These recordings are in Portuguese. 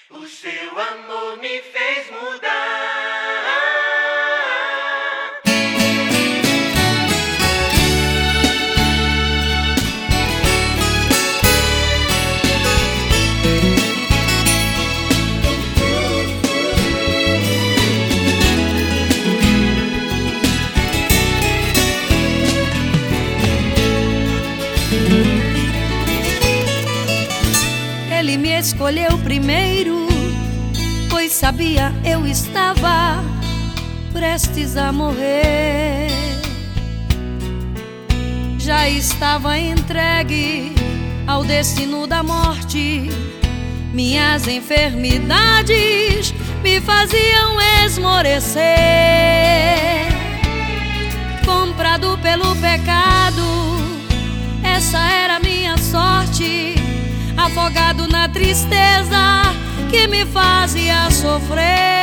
O seu amor me fez mudar. Ele me escolheu primeiro, pois sabia eu estava prestes a morrer. Já estava entregue ao destino da morte. Minhas enfermidades me faziam esmorecer. Comprado pelo pecado, essa era minha sorte. Afogado na tristeza que me fazia sofrer.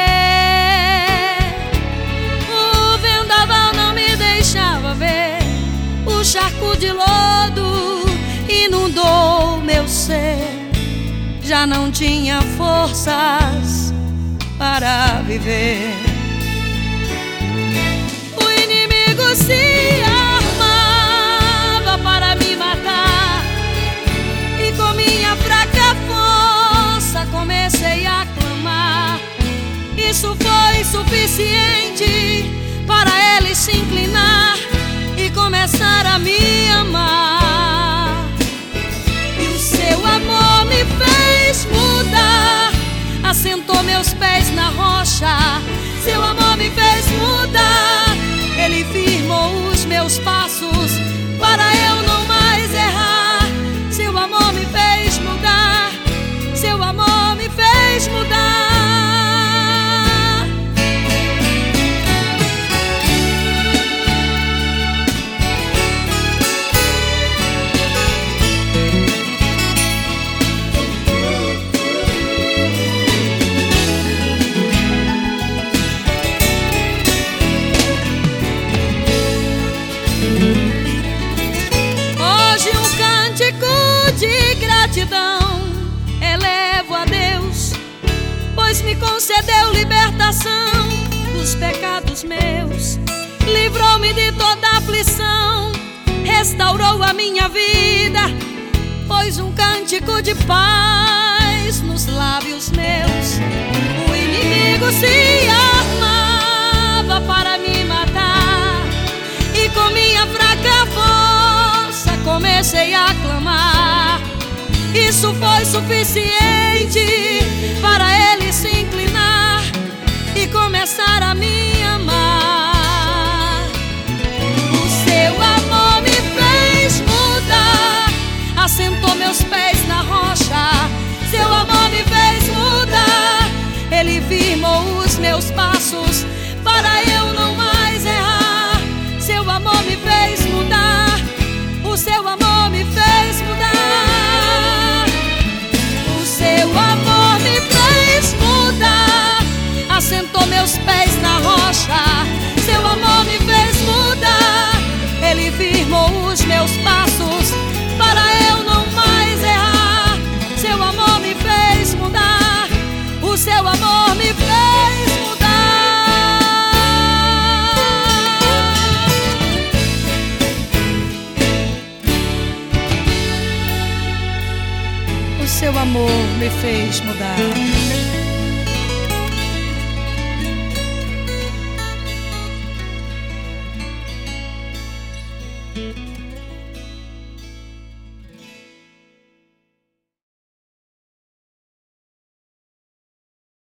O vendaval não me deixava ver. O charco de lodo inundou meu ser. Já não tinha forças para viver. O inimigo se armava para me matar, e com minha fraca força comecei a clamar. Isso foi suficiente para ele se inclinar e começar a me amar. E o seu amor me fez mudar, assentou meus pés na rocha. Seu amor me fez mudar, ele firmou os meus passos para eu não mais errar. Seu amor me fez mudar, seu amor me fez mudar. Hoje um cântico de gratidão elevo a Deus, pois me concedeu libertação dos pecados meus. Livrou-me de toda aflição, restaurou a minha vida, pôs um cântico de paz nos lábios meus. O inimigo se armava para me matar, e com minha fraca força comecei a clamar. Isso foi suficiente para ele se inclinar e começar a me amar. O seu amor me fez mudar, assentou meus pés na rocha. Seu amor me fez mudar, ele firmou os meus passos para eu não mais errar. Seu amor me fez mudar, o seu amor me fez mudar. O seu amor me fez mudar, assentou meus pés na rocha. Seu amor me fez mudar, ele firmou os meus passos para eu não mais errar. Seu amor me fez mudar, o seu amor me fez mudar. O seu amor me fez mudar.